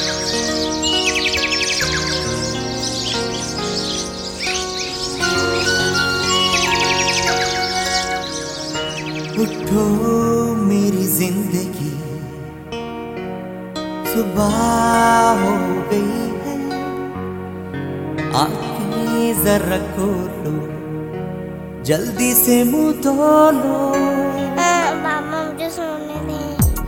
उठो मेरी जिंदगी, सुबह हो गई है, आंखें जरा खोलो, जल्दी से मुंह धो लो। मामा मुझे सोने दे।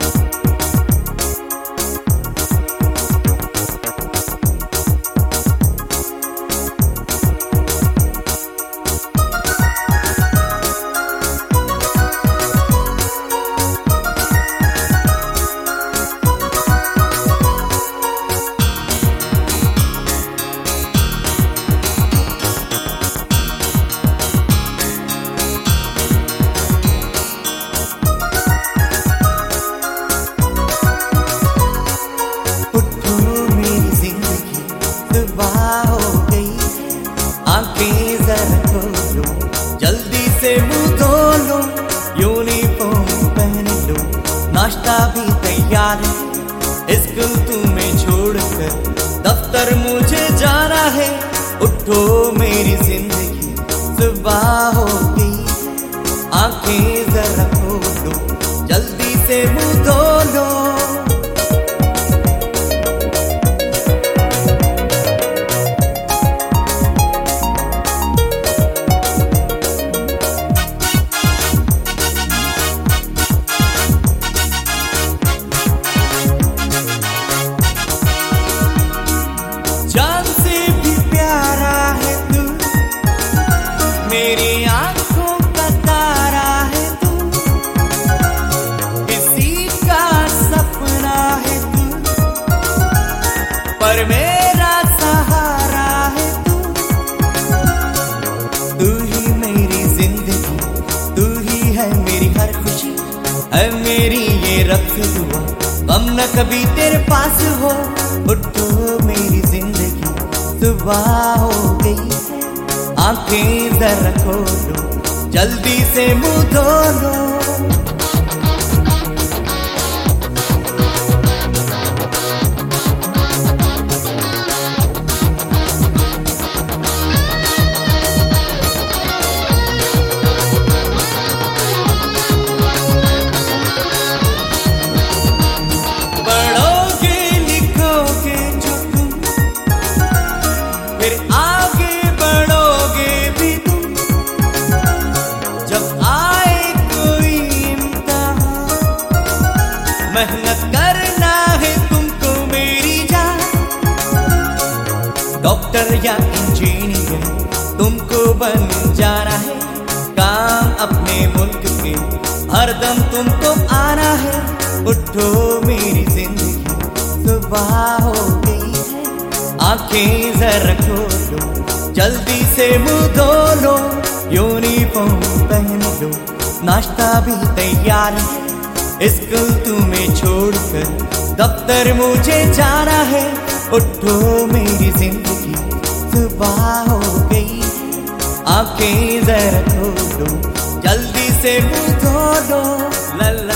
आंखें जरा खोलो, जल्दी से मुंह धो लो, यूनिफॉर्म पहन लो, नाश्ता भी तैयार है, स्कूल तुम्हें छोड़कर दफ्तर मुझे जाना है। उठो मेरी जिंदगी, सुबह हो गई, आंखें जरा खोलो, जल्दी से मुंह धो लो। जान से भी प्यारा है तू, मेरी आंखों का तारा है तू, किसी का सपना है तू, पर मेरा सहारा है तू। तू ही मेरी जिंदगी, तू ही है मेरी हर खुशी, है मेरी ये रब से दुआ, गम न कभी तेरे पास हो। उठो मेरी जिंदगी, सुबह हो गई है, आंखें जरा खोलो, जल्दी से मुंह धो लो। फिर आगे बढ़ोगे भी तुम, जब आए कोई इम्तिहान, मेहनत करना है तुमको मेरी जान। डॉक्टर या इंजीनियर तुमको बन जाना है, काम अपने मुल्क के हरदम तुमको आना है। उठो मेरी जिंदगी, सुबह हो गई है, आंखें जरा खोलो, जल्दी से मुंह धो लो, यूनिफॉर्म पहन लो, नाश्ता भी तैयार है, स्कूल तुम्हें छोड़कर दफ्तर मुझे जाना है। उठो मेरी जिंदगी, सुबह हो गई है, आंखें जरा खोलो, जल्दी से मुंह धो लो।